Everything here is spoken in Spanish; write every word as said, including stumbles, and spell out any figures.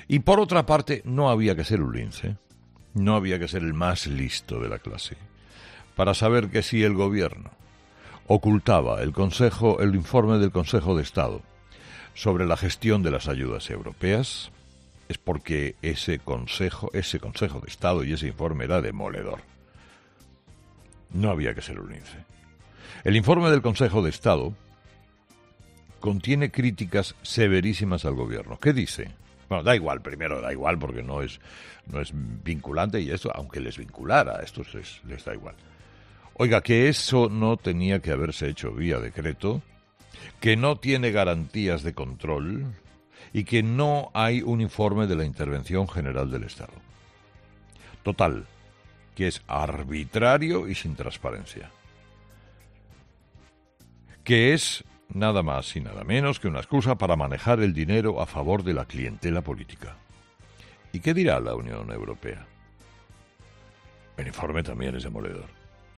Y por otra parte, no había que ser un lince, no había que ser el más listo de la clase, para saber que si el gobierno ocultaba el Consejo, el informe del Consejo de Estado sobre la gestión de las ayudas europeas, es porque ese Consejo, ese Consejo de Estado y ese informe era demoledor. No había que ser un lince. El informe del Consejo de Estado contiene críticas severísimas al gobierno. ¿Qué dice? Bueno, da igual, primero da igual porque no es, no es vinculante y esto, aunque les vinculara, a estos les, les da igual. Oiga, que eso no tenía que haberse hecho vía decreto, que no tiene garantías de control y que no hay un informe de la Intervención General del Estado. Total, que es arbitrario y sin transparencia. Que es nada más y nada menos que una excusa para manejar el dinero a favor de la clientela política. ¿Y qué dirá la Unión Europea? El informe también es demoledor.